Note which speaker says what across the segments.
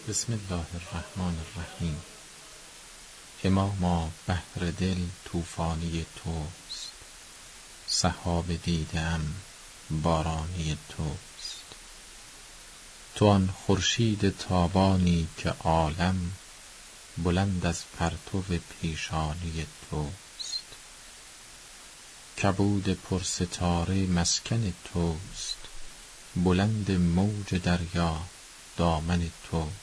Speaker 1: بسم الله الرحمن الرحیم. اماما بحر دل طوفانی توست، سحاب دیده‌ام بارانی توست. تو آن خورشید تابانی که عالم بلند از پرتو پیشانی توست. کبود پرستاره مسکن توست، بلند موج دریا دامن توست.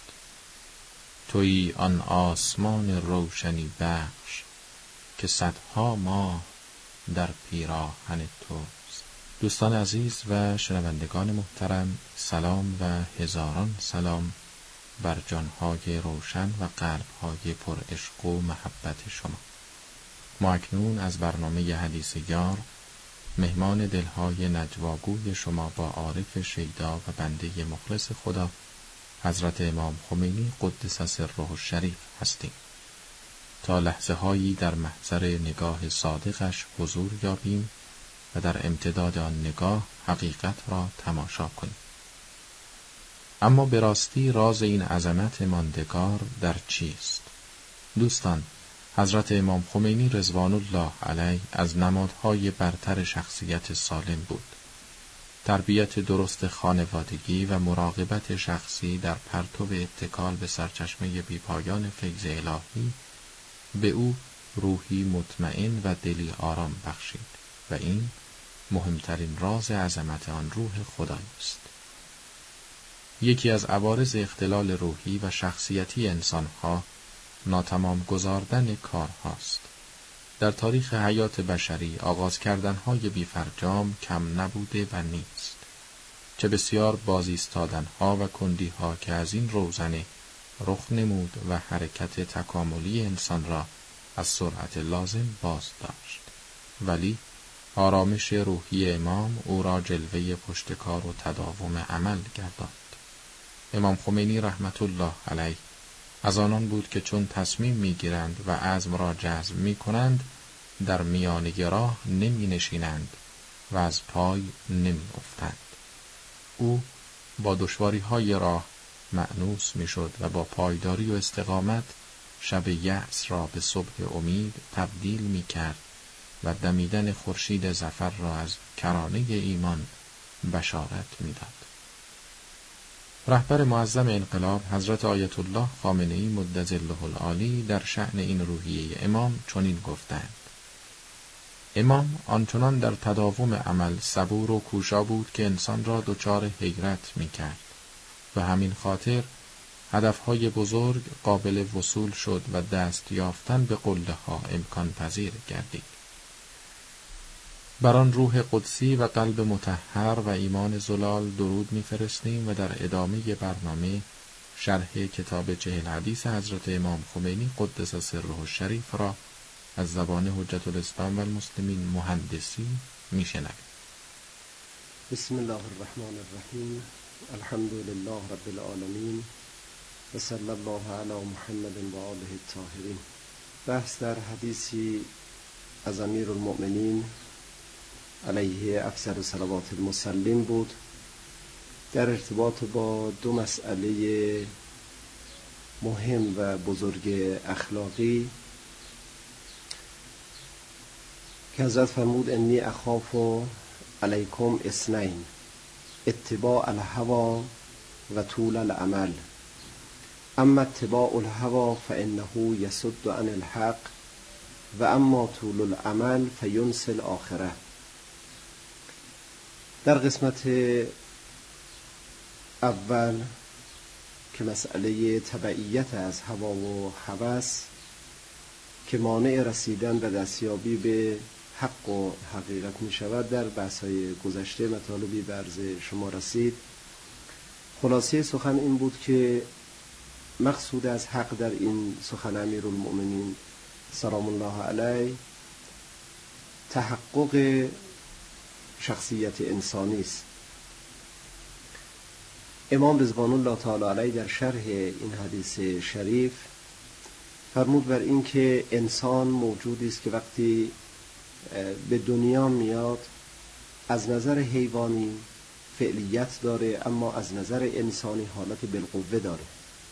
Speaker 1: تویی آن آسمان روشنی بخش که صدها ماه در پیراهن توست. دوستان عزیز و شنوندگان محترم، سلام و هزاران سلام بر جانهای روشن و قلبهای پر عشق و محبت شما. ما اکنون از برنامه حدیث یار، مهمان دلهای نجواگوی شما با عارف شیدا و بنده مخلص خدا حضرت امام خمینی قدس سره الشریف هستیم تا لحظه هایی در محضر نگاه صادقش حضور یابیم و در امتداد آن نگاه حقیقت را تماشا کنیم. اما به راستی راز این عظمت ماندگار در چیست؟ دوستان، حضرت امام خمینی رضوان الله علیه از نمادهای برتر شخصیت سالم بود. تربیت درست خانوادگی و مراقبت شخصی در پرتو اتکال به سرچشمه بیپایان فیض الهی به او روحی مطمئن و دلی آرام بخشید و این مهمترین راز عظمت آن روح خدایی است. یکی از عوارض اختلال روحی و شخصیتی انسانها ناتمام گذاردن کارهاست. در تاریخ حیات بشری آغاز کردنهای بیفرجام کم نبوده و نیست. چه بسیار بازایستادنها و کندیها که از این روزنه رخ نمود و حرکت تکاملی انسان را از سرعت لازم باز داشت. ولی آرامش روحی امام او را جلوه پشتکار و تداوم عمل گرداند. امام خمینی رحمت الله علیه از آنان بود که چون تصمیم میگیرند و عزم را جزم میکنند در میانه راه نمی نشینند و از پای نمی افتند. او با دشواری های راه مأنوس می شد و با پایداری و استقامت شب یأس را به صبح امید تبدیل می کرد و دمیدن خورشید ظفر را از کرانه ایمان بشارت می داد. رهبر معظم انقلاب حضرت آیت الله خامنه‌ای مدظله العالی در شأن این روحیه امام چنین گفتند: امام آنچنان در تداوم عمل صبور و کوشا بود که انسان را دچار حیرت می‌کرد و همین خاطر هدفهای بزرگ قابل وصول شد و دست یافتن به قله‌ها امکان پذیر گردید. بر آن روح قدسی و قلب مطهر و ایمان زلال درود می‌فرستیم و در ادامه برنامه شرح کتاب 40 حدیث حضرت امام خمینی قدس سره الشریف را از زبان حجت الاسلام و المسلمین مهندسی میشنویم.
Speaker 2: بسم الله الرحمن الرحیم. الحمد لله رب العالمین و صلی الله علی محمد و آله الطاهرین. بحث در حدیثی از امیرالمؤمنین علیه افضل صلوات المسلم بود در ارتباط با دو مسئله مهم و بزرگ اخلاقی که حضرت فرمود انی اخاف علیکم اثنین، اتباع الهوی و طول العمل. اما اتباع الهوی فانه یصد عن الحق و اما طول العمل فینسی الاخره. در قسمت اول که مسئله تبعیت از هوا و هوس که مانع رسیدن به دستیابی به حق و حقیقت می شود، در بحث‌های گذشته مطالبی به عرض شما رسید. خلاصه سخن این بود که مقصود از حق در این سخن امیرالمؤمنین سلام الله علیه تحقق شخصیت انسانی است. امام رضوان الله تعالی علیه در شرح این حدیث شریف فرمود بر این که انسان موجودی است که وقتی به دنیا میاد از نظر حیوانی فعلیت داره، اما از نظر انسانی حالت بالقوه داره.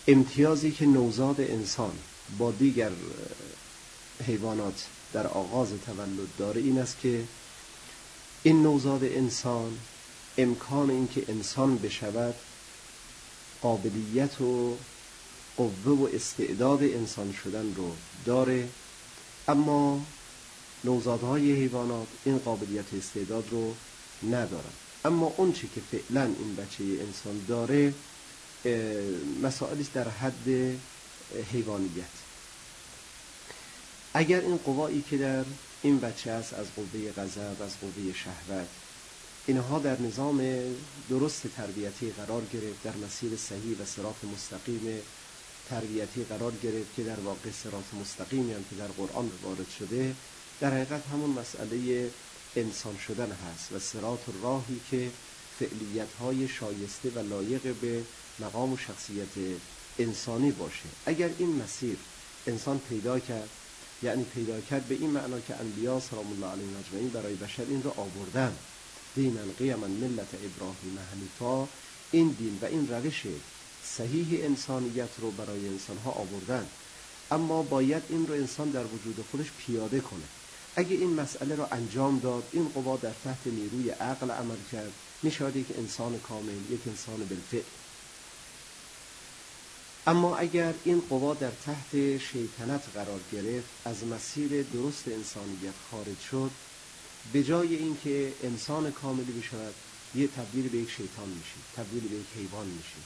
Speaker 2: امتیازی که نوزاد انسان با دیگر حیوانات در آغاز تولد داره این است که این نوزاد انسان امکان این که انسان بشود قابلیت و قوه و استعداد انسان شدن رو داره، اما نوزادهای حیوانات این قابلیت و استعداد رو ندارن. اما اون چی که فعلا این بچه انسان داره مسائلی در حد حیوانیت. اگر این قوایی که در این بچه است از قوه غضب، از قوه شهوت، اینها در نظام درست تربیتی قرار گرفت، در مسیر صحیح و صراط مستقیم تربیتی قرار گرفت که در واقع صراط مستقیمی هم که در قرآن وارد شده در حقیقت همون مسئله انسان شدن هست و صراط راهی که فعلیت‌های شایسته و لایق به مقام و شخصیت انسانی باشه. اگر این مسیر انسان پیدا کرد، یعنی پیدا کرد به این معنا که انبیا سلام الله علیهم اجمعین برای بشر این رو آوردن، دینا قیما ملت ابراهیم حنیفا، این دین و این روش صحیح انسانیت رو برای انسانها آوردن، اما باید این رو انسان در وجود خودش پیاده کنه. اگه این مسئله رو انجام داد، این قوا در تحت نیروی عقل عمل کرد، میشود یک انسان کامل، یک انسان بالفعل. اما اگر این قوا در تحت شیطنت قرار گرفت، از مسیر درست انسانیت خارج شد، به جای اینکه انسان کاملی بشود، یه تبدیل به یک شیطان میشید، تبدیل به یک حیوان میشید.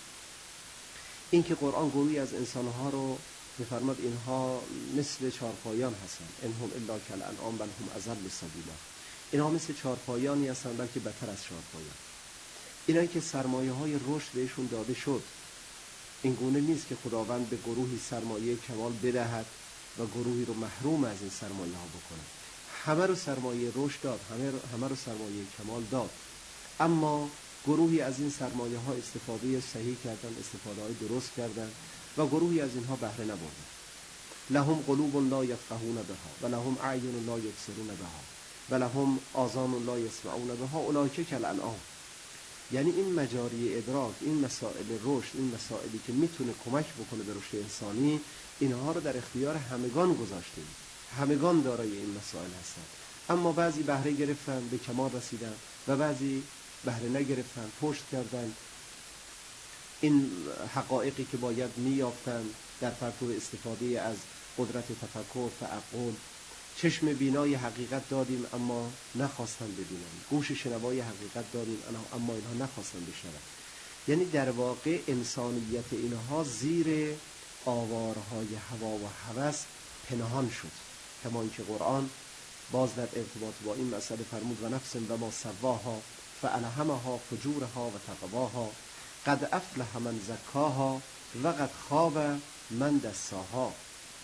Speaker 2: این که قرآن گروهی از انسانها رو می‌فرماد اینها مثل چارپایان هستند، انهم الا کالانعام بل هم اضل سبیلا، اینها مثل چارپایانی هستند بلکه بدتر از چارپایان. اینایی که سرمایه‌های رشد بهشون داده شد، این گونه نیست که خداوند به گروهی سرمایه کمال بدهد و گروهی رو محروم از این سرمایه ها بکنه. همه رو سرمایه رشد داد، همه رو سرمایه کمال داد، اما گروهی از این سرمایه ها استفاده صحیح کردن، استفاده های درست کردن و گروهی از اینها بهره نبردن. لهم قلوب لا یفقهون بها و لهم اعین لا یبصرون بها و لهم آذان لا یسمعون بها اولئک کالانعام. یعنی این مجاری ادراک، این مسائل رشد، این مسائلی که میتونه کمک بکنه به رشد انسانی، اینها رو در اختیار همگان گذاشتیم. همگان دارای این مسائل هستند، اما بعضی بهره گرفتن، به کمال رسیدن و بعضی بهره نگرفتن، پشت کردن این حقایقی که باید میافتن در پرتو استفاده از قدرت تفکر، تعقل. چشم بینای حقیقت دادیم اما نخواستن ببینن، گوش شنوای حقیقت دادیم اما اینها نخواستن بشنون. یعنی در واقع انسانیت اینها زیر آوارهای هوا و هوس پنهان شد، کما اینکه قرآن باز در ارتباط با این مسئله فرمود و نفس و ما سواها فالهمها فجورها و تقواها قد افلح من زکاها و قد خاب من دساها.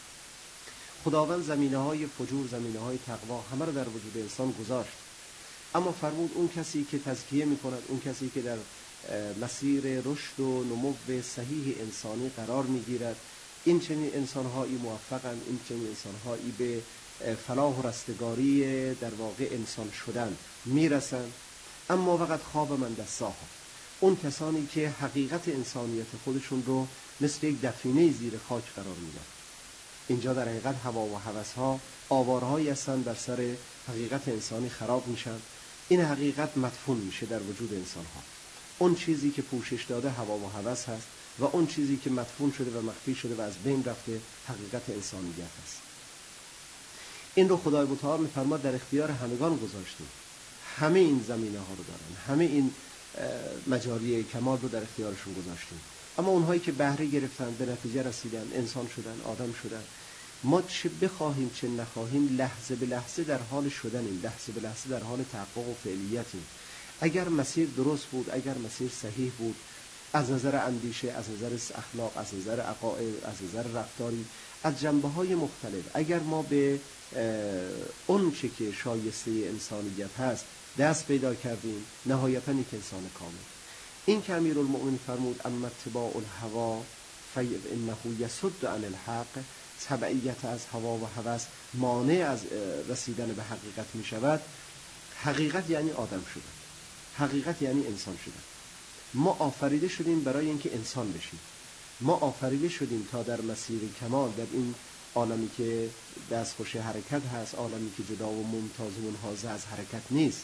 Speaker 2: خداوند زمینه‌های فجور، زمینه‌های تقوا همه رو در وجود انسان گذاشت، اما فرمود اون کسی که تزکیه می‌کند، اون کسی که در مسیر رشد و نمو صحیح انسانی قرار می‌گیرد، این چنین انسان‌هایی موفقند، این چنین انسان‌هایی به فلاح و رستگاری در واقع انسان شدن میرسند. اما وقت خواب من دساها، اون کسانی که حقیقت انسانیت خودشون رو مثل یک دفینه زیر خاک قرار میدن. اینجا در حقیقت هوا و هوس‌ها آوارهایی هستند در سر حقیقت انسانی خراب میشن، این حقیقت مدفون میشه در وجود انسان‌ها. اون چیزی که پوشش داده هوا و هوس هست و اون چیزی که مدفون شده و مخفی شده و از بین رفته حقیقت انسانیت هست. این رو خدای متعال می‌فرماد در اختیار همگان گذاشتیم. همه این زمینه‌ها رو دارن، همه این مجاری کمال رو در اختیارشون گذاشتیم، اما اونهایی که بهره گرفتن، به نتیجه رسیدن، انسان شدن، آدم شدن، ما چه بخواهیم چه نخواهیم لحظه به لحظه در حال شدنیم، لحظه به لحظه در حال تحقق و فعلیتیم. اگر مسیر درست بود، اگر مسیر صحیح بود، از نظر اندیشه، از نظر اخلاق، از نظر عقاید، از نظر رفتاری، از جنبه‌های مختلف، اگر ما به اون چه که شایسته انسانیت هست دست پیدا کردیم، نهایتاً یک انسان کامل. این که امیرالمؤمنین فرمود اما اتباع الهوا فانه یصد عن الحق، تبعیت از هوا و هوس مانع از رسیدن به حقیقت می شود. حقیقت یعنی آدم شدن، حقیقت یعنی انسان شدن. ما آفریده شدیم برای اینکه انسان بشیم، ما آفریده شدیم تا در مسیر کمال، در این عالمی که دستخوش حرکت هست، عالمی که جدا و ممتاز و منحاز از حرکت نیست،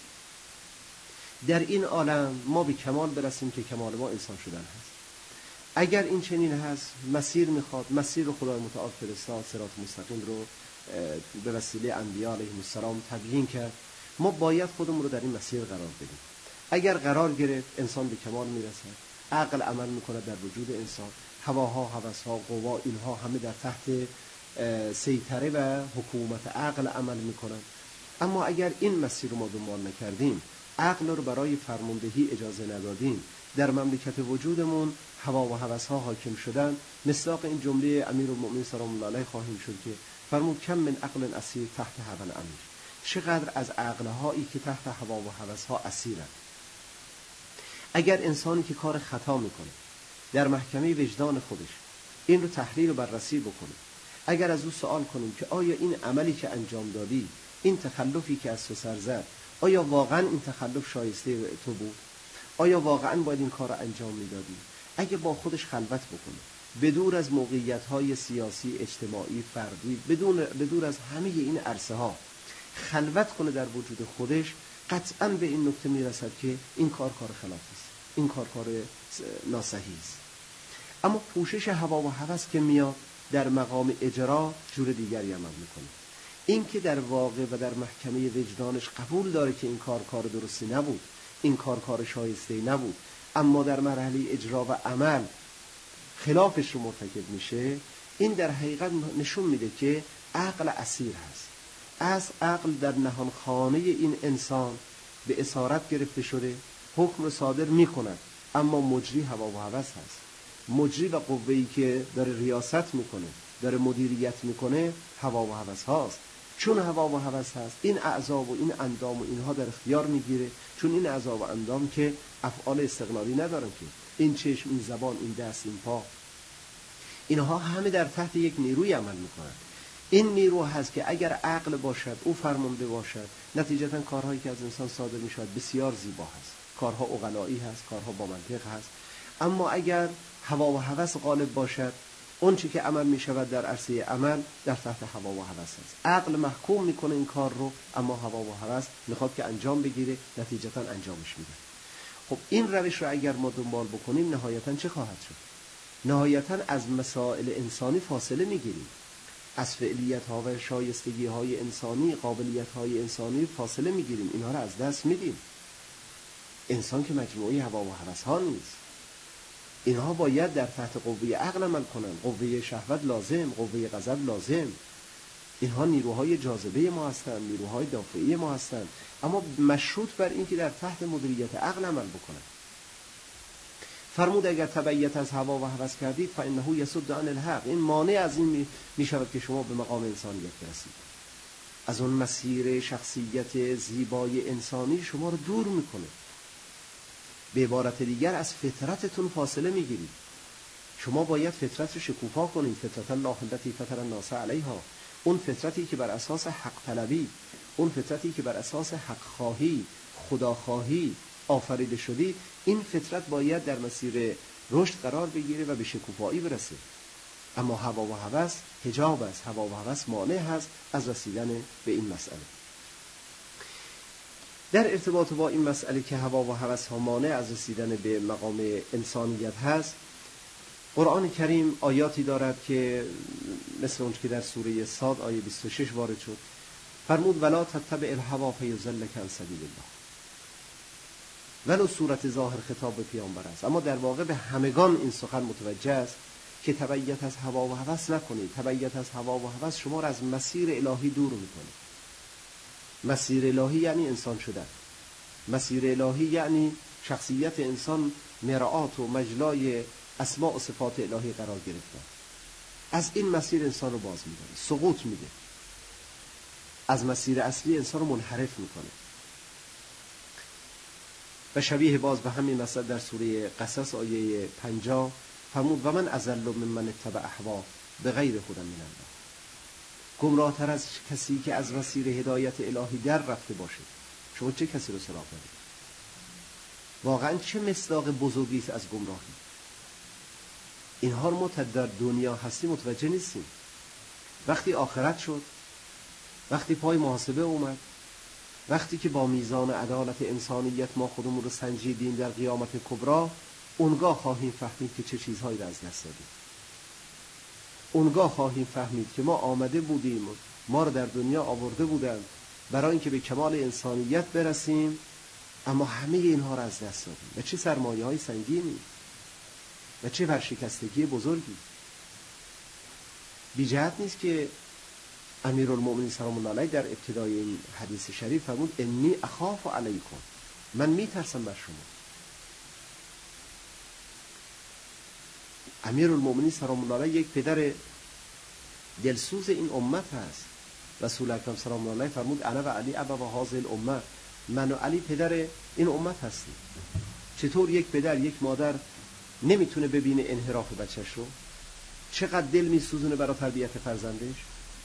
Speaker 2: در این عالم ما به کمال برسیم که کمال ما انسان شدن هست. اگر این چنین هست، مسیر میخواد، مسیر رو خدای متعال فرستاد، صراط مستقیم رو به وسیله انبیاء علیهم السلام تبیین کرد. ما باید خودمون رو در این مسیر قرار بدیم. اگر قرار گرفت، انسان به کمال میرسد، عقل عمل میکنه در وجود انسان، هواها، هوسها، قوا، اینها همه در تحت سیطره و حکومت عقل عمل میکنن. اما اگر این مسیر رو ما دنبال نکردیم، عقل رو برای فرماندهی اجازه ندادیم، در مملکت وجودمون هوا و هوسها حاکم شدن، مصداق این جمله امیرالمؤمنین سلام الله علیه خواهیم شد که فرمود کم من عقل اسیر تحت هوا الامیر. چقدر از عقلهایی که تحت هوا و هوسها اسیرند. اگر انسانی که کار خطا میکنه در محکمه وجدان خودش این رو تحلیل و بررسی بکنه، اگر از او سوال کنیم که آیا این عملی که انجام دادی، این تخلفی که از تو سر زد، آیا واقعا این تخلف شایسته تو بود؟ آیا واقعا باید این کار رو انجام میدادی؟ اگه با خودش خلوت بکنه، بدور از موقعیت‌های سیاسی، اجتماعی، فردی، بدور از همه این عرصه ها خلوت کنه در وجود خودش، قطعاً به این نکته میرسد که این کار خلاف است، این کار ناصحیح است. اما پوشش هوا و هوس که میاد در مقام اجرا، جور دیگری عمل میکنه. این که در واقع و در محکمه وجدانش قبول داره که این کار درستی نبود، این کار شایسته نبود، اما در مرحله اجرا و عمل خلافش رو مرتکب میشه، این در حقیقت نشون میده که عقل اسیر هست. از عقل در نهانخانه این انسان به اسارت گرفته شده، حکم رو صادر میکند، اما مجری هوا و هوس هست. مجری و قوه‌ای که داره ریاست میکنه، داره مدیریت میکنه، هوا و هوس هاست. چون هوا و هوس هست، این اعضا و این اندام و اینها در اختیار میگیره. چون این اعضا و اندام که افعال استقلالی ندارن، که این چشم، این زبان، این دست، این پا، اینها همه در تحت یک نیروی عمل میکنن. این نیرو هست که اگر عقل باشد، او فرمانده باشد، نتیجتا کارهایی که از انسان صادر میشود بسیار زیبا هست، کارها عقلایی هست، کارها با منطق هست. اما اگر هوا و هوس غالب باشد، اون چی که عمل میشود در عرصه عمل در تحت هوا و هوس است. عقل محکوم میکنه این کار رو، اما هوا و هوس میخواد که انجام بگیره، نتیجتا انجامش میده. خب این روش رو اگر ما دنبال بکنیم، نهایتا چه خواهد شد؟ نهایتا از مسائل انسانی فاصله میگیریم، از فعلیت ها و شایستگی های انسانی، قابلیت های انسانی فاصله میگیریم، اینها رو از دست میدیم. انسان که مجموعی هوا و هوس ها نیست، اینها باید در تحت قوه عقل عمل کنند. قوه شهوت لازم، قوه غضب لازم، اینها نیروهای جاذبه ما هستند، نیروهای دافعی ما هستند، اما مشروط بر این که در تحت مدیریت عقل عمل بکنند. فرمود اگر تبعیت از هوا و هوس کردید فانه یصد عن الحق، این مانع از این میشود که شما به مقام انسانیت برسید. از اون مسیر شخصیت زیبای انسانی شما رو دور میکنه. به عبارت دیگر از فطرتتون فاصله میگیرید. شما باید فطرت رو شکوفا کنید، فطرت الله التي فطر الناس علیها، اون فطرتی که بر اساس حق طلبی، اون فطرتی که بر اساس حق خواهی، خدا خواهی آفریده شدی، این فطرت باید در مسیر رشد قرار بگیره و به شکوفایی برسه. اما هوا و هوس حجاب است، هوا و هوس مانع هست از رسیدن به این مسئله. در ارتباط با این مسئله که هوا و هوس ها مانع از رسیدن به مقام انسانیت هست، قرآن کریم آیاتی دارد که مثل اون که در سوره صاد آیه 26 وارد شد، فرمود ولا تتبع الهوا فیضلک عن سبیل الله. ولو صورت ظاهر خطاب به پیامبر است، اما در واقع به همگان این سخن متوجه است که تبعیت از هوا و هوس نکنید. تبعیت از هوا و هوس شما را از مسیر الهی دور میکنه. مسیر الهی یعنی انسان شدن. مسیر الهی یعنی شخصیت انسان مرآت و مجلای اسماء و صفات الهی قرار گرفتن. از این مسیر انسان رو باز می‌داره، سقوط میده، از مسیر اصلی انسان رو منحرف میکنه. و شبیه باز به همین مسئله در سوره قصص آیه 50 فرمود و من اضل ممن اتبع اهوا بغیر هدی من الله. گمراه تر از کسی که از مسیر هدایت الهی در رفته باشه. شما چه کسی رو سراغ دارید؟ واقعا چه مصداق بزرگی است از گمراهی. اینها رو ما در دنیا هستیم متوجه نیستیم. وقتی آخرت شد، وقتی پای محاسبه اومد، وقتی که با میزان عدالت انسانیت ما خودمون رو سنجیدیم در قیامت کبرا، اونگاه خواهیم فهمید که چه چیزهایی رو از دست دادیم. اونگاه خواهیم فهمید که ما آمده بودیم، ما رو در دنیا آورده بودن برای اینکه به کمال انسانیت برسیم، اما همه اینها رو از دست دادیم. و چه سرمایه‌های سنگینی و چه ورشکستگی بزرگی. بی جهت نیست که امیرالمؤمنین سلام الله علیه در ابتدای این حدیث شریف فرمود انی اخاف علیکم، من میترسم بر شما. امیرالمؤمنین سلام الله علیه یک پدر دلسوز این امت هست. رسول اکرم سلام الله علیه فرمود انا و علی ابا و هذه الامه، من و علی پدر این امت هستیم. چطور یک پدر یک مادر نمیتونه ببینه انحراف بچه‌ش رو؟ چقدر دل میسوزونه برای تربیت فرزندش؟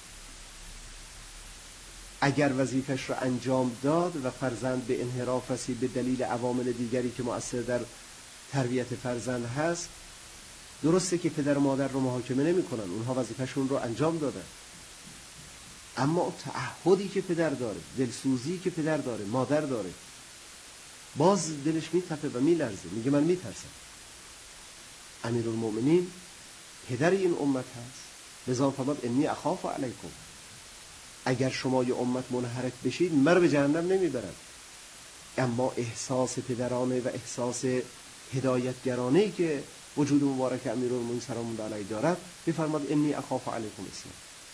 Speaker 2: اگر وظیفش رو انجام داد و فرزند به انحراف رسید به دلیل عوامل دیگری که مؤثر در تربیت فرزند هست، درسته که پدر و مادر رو محاکمه نمی کنن، اونها وظیفهشون رو انجام دادن، اما تعهدی که پدر داره، دلسوزی که پدر داره، مادر داره، باز دلش میتپه و میلرزه، میگه من میترسم. امیرالمؤمنین پدر این امت هست، لذا فرمود انی اخاف علیکم، اگر شما یه امت منحرف بشید من به جهنم نمیبرم، اما احساس پدرانه و احساس هدایتگرانه که وجود مبارک امیرالمؤمنین سلام الله علیه دارد، میفرماد انی اخاف علیکم اسلام.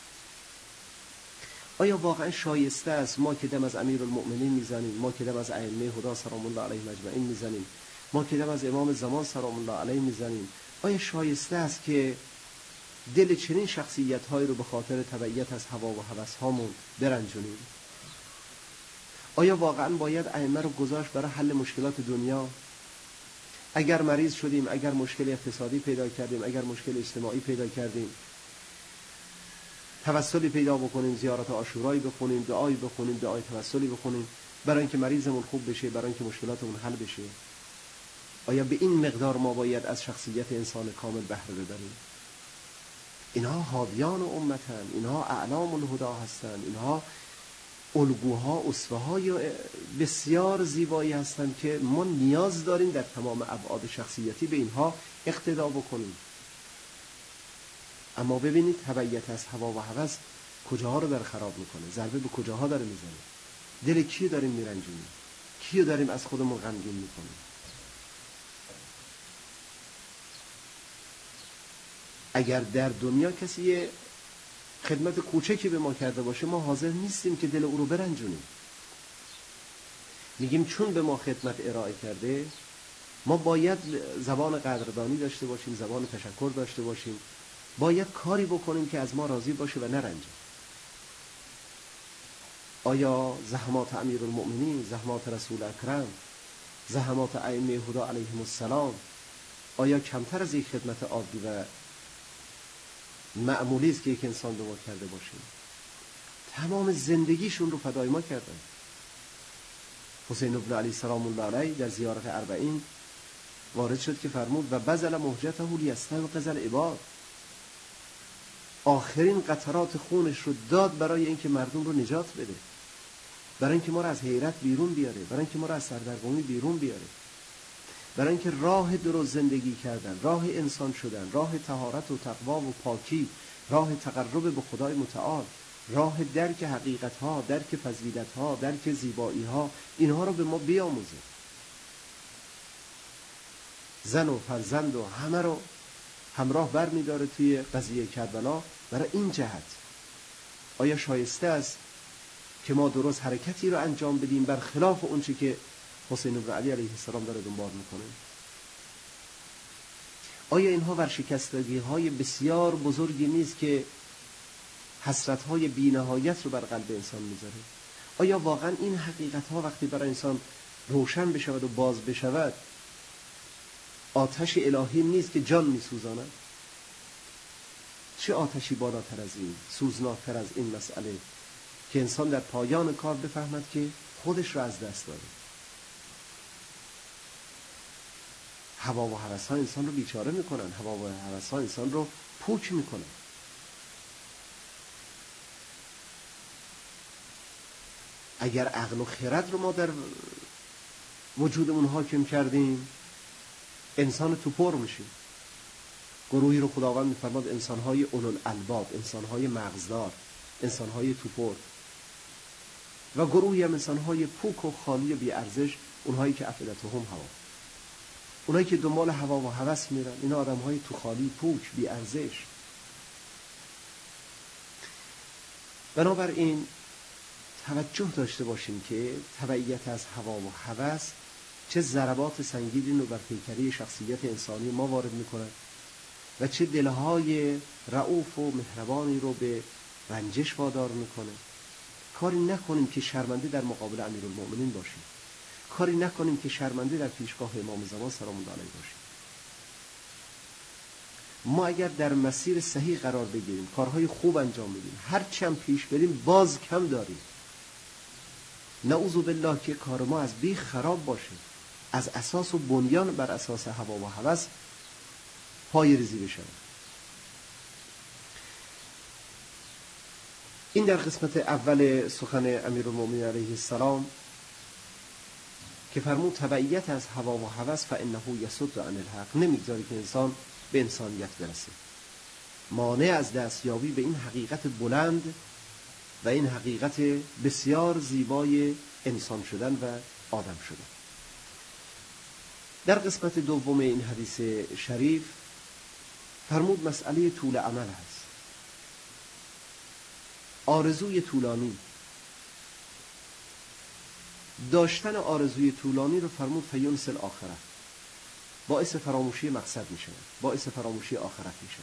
Speaker 2: آیا واقعا شایسته است ما که دم از امیرالمؤمنین میزنیم، ما که دم از ائمه هدی سلام الله علیهم اجمعین میزنیم، ما که دم از امام زمان سلام الله علیه میزنیم، آیا شایسته است که دل چنین شخصیت‌هایی رو به خاطر تبعیت از هوا و هوس‌هامون برنجونیم؟ آیا واقعا باید ائمه رو گذاشت برای حل مشکلات دنیا؟ اگر مریض شدیم، اگر مشکل اقتصادی پیدا کردیم، اگر مشکل اجتماعی پیدا کردیم، توسلی پیدا بکنیم، زیارت عاشورایی بخونیم، دعایی بخونیم، دعای توسلی بخونیم برای اینکه مریضمون خوب بشه، برای اینکه مشکلاتمون حل بشه. آیا به این مقدار ما باید از شخصیت انسان کامل بهره ببریم؟ اینها حاویان امتن، اینها اعلام الهدا هستند، اینها الگوها، اسوه‌های بسیار زیبایی هستند که ما نیاز داریم در تمام ابعاد شخصیتی به اینها اقتدا بکنیم. اما ببینید تبعیت از هوا و هوس کجاها رو داره خراب میکنه، ضربه به کجاها داره میزنه، دل کیو داریم میرنجونیم، کیو داریم از خودمون غمگین میکنیم. اگر در دنیا کسی خدمت کوچکی به ما کرده باشه، ما حاضر نیستیم که دل او رو برنجونیم. میگیم چون به ما خدمت ارائه کرده، ما باید زبان قدردانی داشته باشیم، زبان تشکر داشته باشیم، باید کاری بکنیم که از ما راضی باشه و نرنجه. آیا زحمات امیرالمؤمنین، زحمات رسول اکرم، زحمات ائمه هدی علیهم السلام آیا کمتر از یک خدمت عادی و معمولی است که یک انسان به ما کرده باشه؟ تمام زندگیشون رو فدای ما کردن. حسین ابن علی سلام الله علیه در زیارت اربعین وارد شد که فرمود و بذل مهجته لیستنقذ العباد، آخرین قطرات خونش رو داد برای اینکه مردم رو نجات بده، برای اینکه ما رو از حیرت بیرون بیاره، برای اینکه ما رو از سردرگمی بیرون بیاره، برای اینکه راه درست زندگی کردن، راه انسان شدن، راه طهارت و تقوا و پاکی، راه تقرب به خدای متعال، راه درک حقیقت ها، درک فضیلت ها، درک زیبایی ها، اینها رو به ما بیاموزه. زن و فرزند و همه رو همراه بر می داره توی قضیه کربلا برای این جهت. آیا شایسته است که ما درست حرکتی رو انجام بدیم بر خلاف اون چی که حسین ابن علی علیه السلام داره دنبال میکنه؟ آیا اینها ورشکستگی های بسیار بزرگی نیست که حسرت های بی نهایت رو بر قلب انسان میذاره؟ آیا واقعا این حقیقت ها وقتی برای انسان روشن بشود و باز بشود آتش الهی نیست که جان میسوزاند؟ چه آتشی بالاتر از این، سوزناکتر از این مسئله که انسان در پایان کار بفهمد که خودش را از دست داده. هوا و هوس ها انسان رو بیچاره میکنن، هوا و هوس ها انسان رو پوچ میکنن. اگر عقل و خرد رو ما در وجودمون حاکم کردیم، انسان توپر میشیم. گروهی رو خداوند میفرماد انسان‌های اولوالالباب، انسان‌های مغزدار، انسان‌های توپر، و گروهی هم انسان‌های پوک و خالی و بی‌ارزش، اونهایی که افئدتهم هوا، اونهایی که دنبال هوا و هوس میرن. اینا آدم‌های تو خالی، پوک، بی‌ارزش. بنابراین توجه داشته باشیم که تبعیت از هوا و هوس چه ضربات سنگینی رو بر پیکره شخصیت انسانی ما وارد میکنه و چه دلهای رؤوف و مهربانی رو به رنجش وادار میکنه. کاری نکنیم که شرمنده در مقابل امیرالمؤمنین باشیم، کاری نکنیم که شرمنده در پیشگاه امام زمان سلام الله علیه باشیم. ما اگر در مسیر صحیح قرار بگیریم، کارهای خوب انجام بدیم، هر چند پیش بریم باز کم داریم. نعوذ بالله که کار ما از بیخ خراب باشه، از اساس و بنیان بر اساس هوا و هوس پای ریزی بشه. این در قسمت اول سخن امیرالمؤمنین علیه السلام که فرمود تبعیت از هوا و هوس فانه یصد عن الحق، نمیگذاری که انسان به انسانیت برسه، مانع از دستیابی به این حقیقت بلند و این حقیقت بسیار زیبای انسان شدن و آدم شدن. در قسمت دوم این حدیث شریف فرمود مسئله طول عمل هست. آرزوی طولانی، داشتن آرزوی طولانی رو فرمود فینس الاخره، باعث فراموشی مقصد میشه، باعث فراموشی آخرت میشه.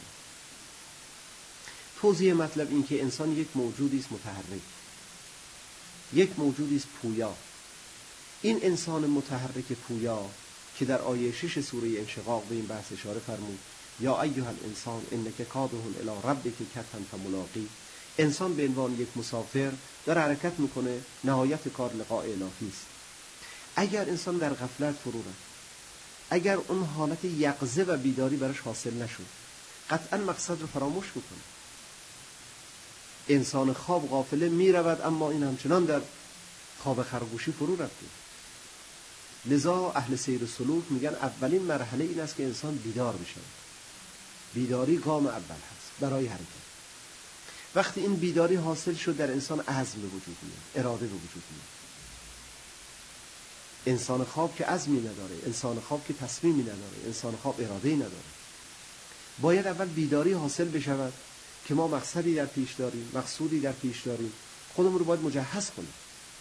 Speaker 2: توضیح مطلب این که انسان یک موجودی است متحرک، یک موجودی است پویا. این انسان متحرک پویا که در آیه 6 سوره انشقاق به این بحث اشاره فرمود یا ایها الانسان انک کادح الی ربک کدحا فملاقی، انسان به عنوان یک مسافر داره حرکت میکنه، نهایت کار لقاء الهی است. اگر انسان در غفلت فرو رفت، اگر اون حالت یقظه و بیداری براش حاصل نشد، قطعا مقصد رو فراموش میکنه. انسان خواب غافله میرود، اما این همچنان در خواب خرگوشی فرو رفته. لذا اهل سیر و سلوک میگن اولین مرحله این است که انسان بیدار بشه. بیداری گام اول هست برای حرکت. وقتی این بیداری حاصل شد، در انسان عزم به وجود میاد، اراده به وجود میاد. انسان خواب که عزمی نداره، انسان خواب که تصمیمی نداره، انسان خواب اراده‌ای نداره. باید اول بیداری حاصل بشود که ما مقصدی در پیش داریم، مقصودی در پیش داریم، خودمون رو باید مجهز کنیم.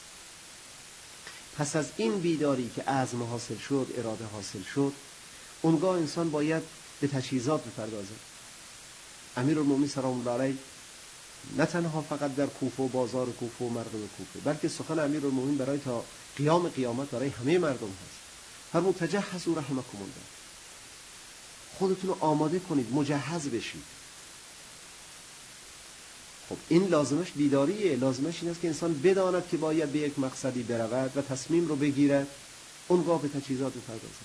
Speaker 2: پس از این بیداری که عزم حاصل شد، اراده حاصل شد، اونگاه انسان باید به تجهیزات بپردازه. امیرالمؤمنین سلام الله علیه نه تنها فقط در کوفه و بازار کوفه و مردم کوفه، بلکه سخن امیرالمؤمنین برای تا قیام قیامت برای همه مردم هست. فرمود تجهزوا رحمکم الله، خودتون رو آماده کنید، مجهز بشید. خب این لازمش بیداریه، لازمش این است که انسان بداند که باید به یک مقصدی برود و تصمیم رو بگیرد، اونگاه به تجهیزات بپردازد.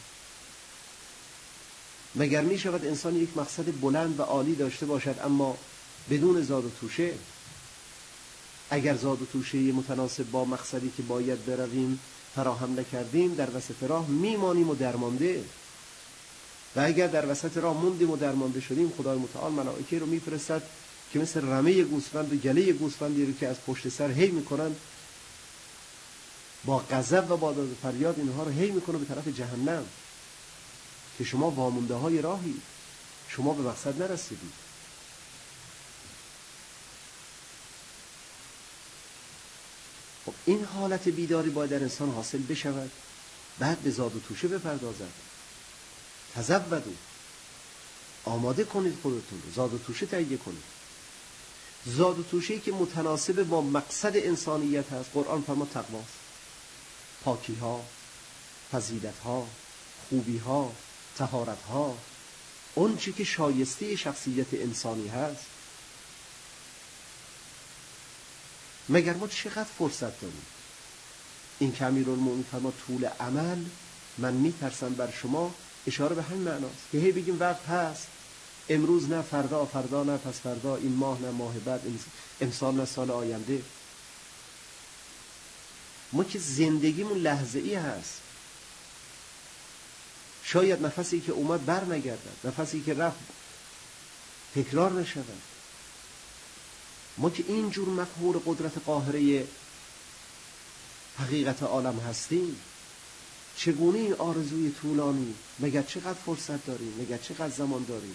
Speaker 2: مگر می شود انسان یک مقصد بلند و عالی داشته باشد اما بدون زاد و توشه؟ اگر زاد و توشه متناسب با مقصدی که باید برویم فراهم نکردیم، در وسط راه میمانیم و درمانده. و اگر در وسط راه موندیم و درمانده شدیم، خدای متعال ملائکه رو میفرستد که مثل رمه گوسفند و گله گوسفندی رو که از پشت سر هی میکنن، با غضب و با داد و فریاد اینها رو هی میکنه به طرف جهنم که شما وامونده های راهی، شما به مقصد نرسیدید. خب این حالت بیداری باید در انسان حاصل بشود، بعد به زاد و توشه بپردازد. تزودوا، آماده کنید خودتون رو، زاد و توشه تهیه کنید. زاد و توشه‌ای که متناسب با مقصد انسانیت هست. قرآن فرمود تقواست، پاکی ها، فضیلت ها، خوبی ها، طهارت ها، اون چی که شایسته شخصیت انسانی هست. مگر ما چقدر فرصت داریم؟ این که امیرالمؤمنین فرمود طول عمل، من میترسم بر شما اشاره به همین معناست که هی بگیم وقت هست، امروز نه، فردا، فردا نه، پس فردا، این ماه نه، ماه بعد، امسال نه، سال آینده. ما که زندگیمون لحظه ای هست. شاید نفسی که اومد بر نگردد، نفسی که رفت تکرار نشود. ما که اینجور مقهور قدرت قاهره حقیقت عالم هستیم، چگونه این آرزوی طولانی، مگر چقدر فرصت داریم، مگر چقدر زمان داریم؟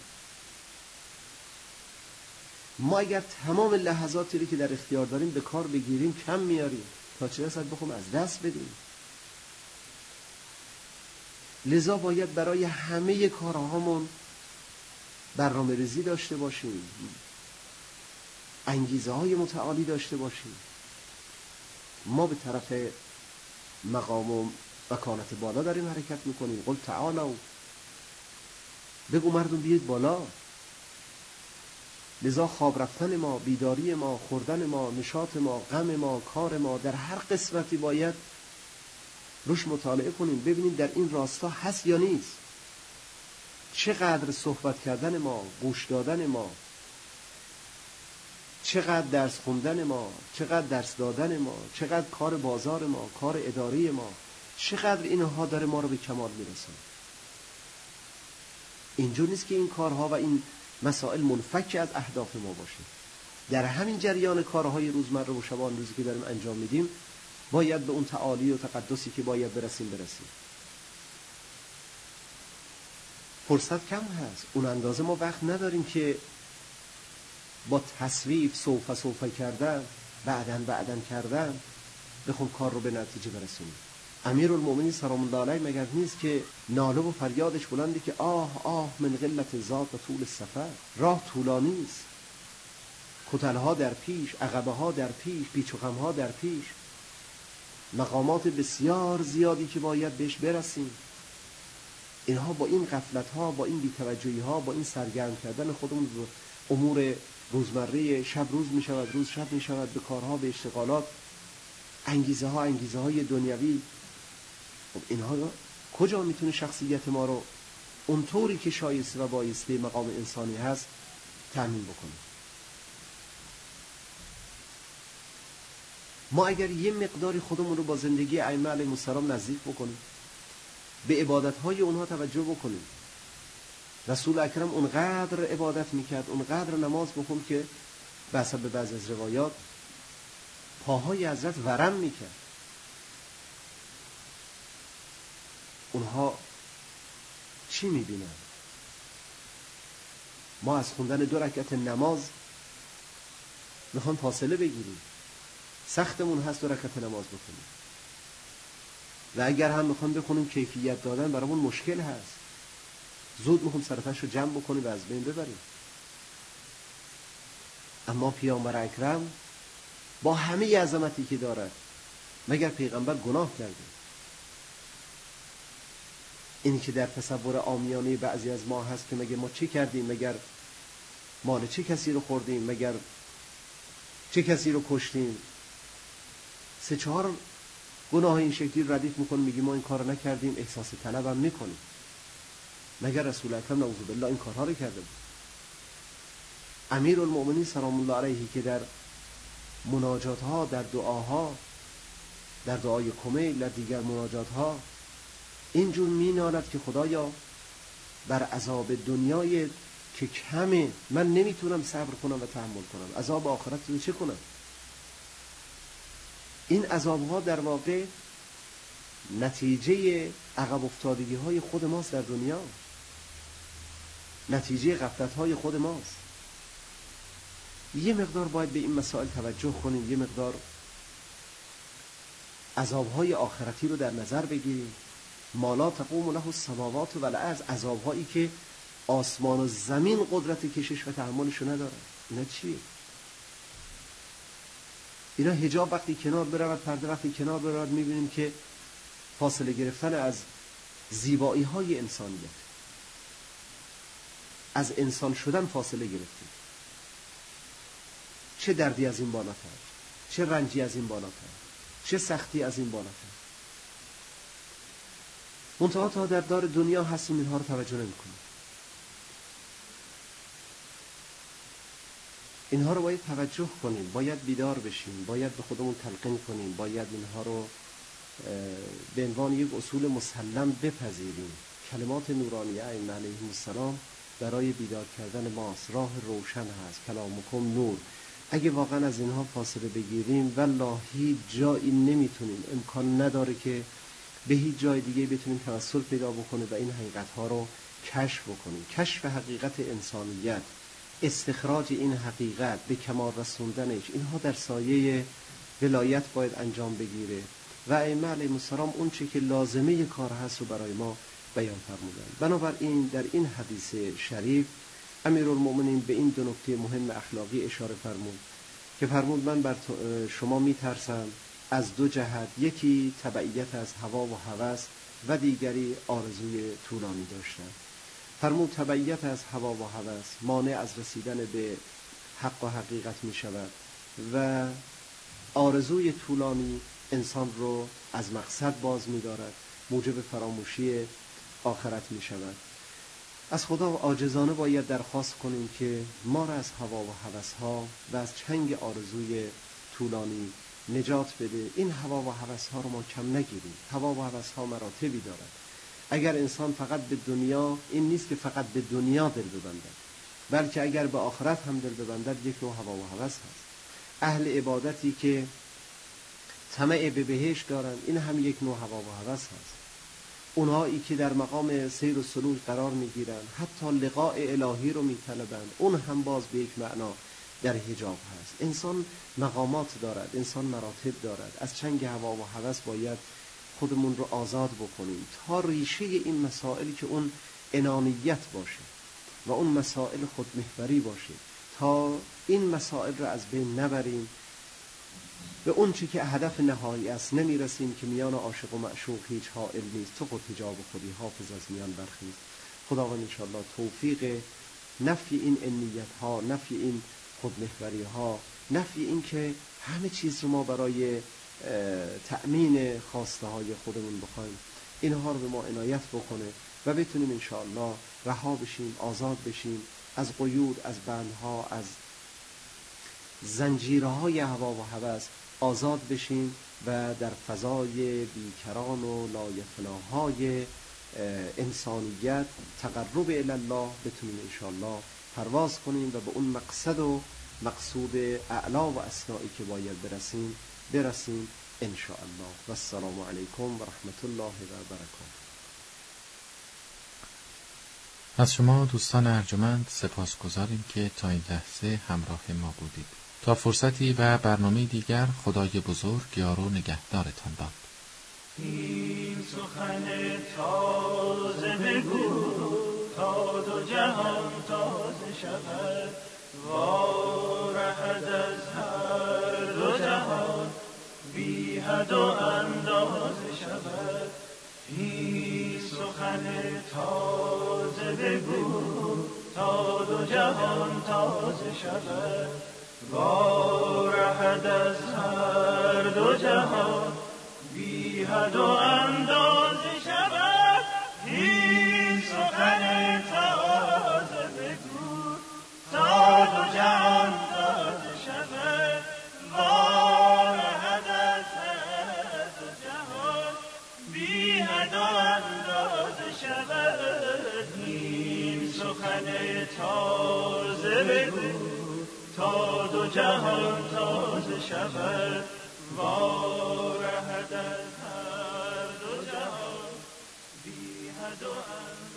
Speaker 2: ما اگر تمام لحظاتی رو که در اختیار داریم به کار بگیریم کم میاریم، تا چه رسد بخوام از دست بدیم. لذا باید برای همه کارهامون برنامه ریزی داشته باشیم، انگیزه های متعالی داشته باشیم. ما به طرف مقام و مکانت بالا داریم حرکت میکنیم. قل تعالوا، بگو مردم بیاید بالا. لذا خواب رفتن ما، بیداری ما، خوردن ما، نشاط ما، غم ما، کار ما، در هر قسمتی باید روش مطالعه کنیم، ببینیم در این راستا هست یا نیست. چقدر صحبت کردن ما، گوش دادن ما، چقدر درس خوندن ما، چقدر درس دادن ما، چقدر کار بازار ما، کار اداری ما، چقدر اینها داره ما رو به کمال میرسونه. اینجور نیست که این کارها و این مسائل منفک از اهداف ما باشه. در همین جریان کارهای روزمره و شبان روزی که داریم انجام میدیم باید به اون تعالی و تقدسی که باید برسیم. فرصت کم هست، اون اندازه ما وقت نداریم که با تسویف سوف کردن، بعدن کردن بخون کار رو به نتیجه برسونیم. امیرالمومنین سلام الله علیه مگر نیست که ناله و فریادش بلنده که آه من قلت ذات و طول السفر، راه طولانی است، کتلها در پیش، عقبه ها در پیش، پیچ و خم ها در پیش، مقامات بسیار زیادی که باید بهش برسیم. اینها با این غفلت ها، با این بی‌توجهی ها، با این سرگرم کردن خودمون امور روزمره، شب روز می شود، روز شب می شود، به کارها، به اشتغالات، انگیزه های دنیوی. خب اینها کجا میتونه شخصیت ما رو اونطوری که شایسته و بایسته مقام انسانی هست تأمین بکنه؟ ما اگر یه مقداری خودمون رو با زندگی ائمه علیهم السلام نزدیک بکنیم، به عبادت‌های اونها توجه بکنیم. رسول اکرم اونقدر عبادت میکرد، اونقدر نماز بخوند که به حسب بعضی از روایات پاهای حضرت ورم میکرد. اونها چی میبینن؟ ما از خوندن 2 رکعت نماز میخوام فاصله بگیریم، سختمون هست 2 رکعت نماز بخونیم، و اگر هم میخوام بخونیم کیفیت دادن برامون مشکل هست، زود میخوام سرتش رو جمع بکنیم و از بین ببریم. اما پیامبر اکرم با همه عظمتی که دارد، مگر پیغمبر گناه کرده؟ اینی که در تصور عامیانه بعضی از ما هست که مگر ما چه کردیم، مگر مال چه کسی رو خوردیم، مگر چه کسی رو کشتیم، 3-4 گناه این شکلی ردیف میکنیم، میگیم ما این کار رو نکردیم، احساس طلب هم میکنیم. مگر رسول اکرم نعوذ بالله این کارها رو کرده بود؟ امیرالمومنین سلام الله علیه که در مناجات ها، در دعاها، در دعای کمیل، در دیگر مناجات ها اینجور مینالد که خدایا بر عذاب دنیای که کمه من نمیتونم صبر کنم و تحمل کنم، عذاب آخرت رو چه کنم؟ این عذاب ها در واقع نتیجه عقب افتادگی های خود ماست در دنیا، نتیجه غفلت های خود ماست. یه مقدار باید به این مسائل توجه کنیم، یه مقدار عذاب های آخرتی رو در نظر بگیریم. ما لا تقوم له السماوات والارض، عذاب هایی که آسمان و زمین قدرت کشش و تحملشو ندارن. اینا چیه؟ اینا حجاب وقتی کنار برود، پرده وقتی کنار برود، میبینیم که فاصله گرفتن از زیبایی های انسانیت، از انسان شدن فاصله گرفتیم. چه دردی از این بالاتر، چه رنجی از این بالاتر، چه سختی از این بالاتر. منتها تا در دار دنیا هستیم اینها رو توجه نمی‌کنیم. اینها رو باید توجه کنیم، باید بیدار بشیم، باید به خودمون تلقین کنیم، باید اینها رو به عنوان یک اصول مسلم بپذیریم. کلمات نورانیه ائمه علیهم السلام برای بیدار کردن ماست، راه روشن هست، کلامکم نور. اگه واقعا از اینها فاصله بگیریم والله هیچ جایی نمیتونیم، امکان نداره که به هیچ جای دیگه بتونیم توسل پیدا بکنیم و این حقیقت‌ها رو کشف بکنیم. کشف حقیقت انسانیت، استخراج این حقیقت، به کمال رسوندنش، اینها در سایه ولایت باید انجام بگیره و ائمه علیهم السلام اون چی که لازمه کار هست رو برای ما بیان فرمودن. بنابراین در این حدیث شریف امیرالمؤمنین به این دو نکته مهم اخلاقی اشاره فرمود که فرمود من بر شما میترسم از دو جهت، یکی تبعیت از هوا و هوس و دیگری آرزوی طولانی داشتن. فرمود تبعیت از هوا و هوس مانع از رسیدن به حق و حقیقت می شود و آرزوی طولانی انسان رو از مقصد باز می دارد، موجب فراموشی آخرت می شود. از خدا عاجزانه باید درخواست کنیم که ما را از هوا و هوس‌ها و از چنگ آرزوی طولانی نجات بده. این هوا و هوس‌ها رو ما کم نگیریم. هوا و هوس‌ها مراتبی دارد. اگر انسان فقط به دنیا، این نیست که فقط به دنیا دل ببندد، بلکه اگر به آخرت هم دل ببندد یک نوع هوا و هوس هست. اهل عبادتی که طمع به بهشت دارند این هم یک نوع هوا و هوس هست. اونهایی که در مقام سیر و سلوک قرار میگیرند حتی لقاء الهی رو میطلبند، اون هم باز به یک معنا در حجاب هست. انسان مقامات دارد، انسان مراتب دارد. از چنگ هوا و هوس باید خودمون رو آزاد بکنیم تا ریشه این مسائلی که اون انانیت باشه و اون مسائل خودمحوری باشه، تا این مسائل رو از بین نبریم. به اون چی که هدف نهایی است نمیرسیم که میان عاشق و معشوق هیچ حائل نیست. تو خود حجاب خودی، حافظ از میان برخیز. خداوند انشاءالله توفیق نفی این انیت ها، نفی این خودمحوری ها، نفی این که همه چیز رو ما برای تأمین خواسته های خودمون بخوایم، اینها رو به ما عنایت بکنه و بتونیم انشاءالله رها بشیم، آزاد بشیم از قیود، از بندها، از زنجیرهای هوا و هوس آزاد بشیم و در فضای بیکران و لایفناهای انسانیت تقرب الی الله بتونیم انشاءالله پرواز کنیم و به اون مقصد و مقصود اعلا و اسنایی که باید برسیم انشاءالله. و السلام علیکم و رحمت الله و برکاته.
Speaker 1: از شما دوستان ارجمند سپاسگزاریم که تا این لحظه همراه ما بودید. تا فرصتی و برنامه دیگر خدای بزرگ یار و نگهدارتان باد.
Speaker 3: این سخن تازه بگو تا دو جهان تازه شود، وارهد از هر دو جهان بی حد و اندازه شود. این سخن تازه بگو تا دو جهان تازه شود، وارهد از هر دو جهان بی حد و اندازه شود. این سخن تازه بگو تا دو جهان تازه شود، وارهد از هر دو جهان بی حد و اندازه شود. این سخن تازه بگو تا دو جهان تازه شود، وارهد از هر دو جهان بی حد و اندازه.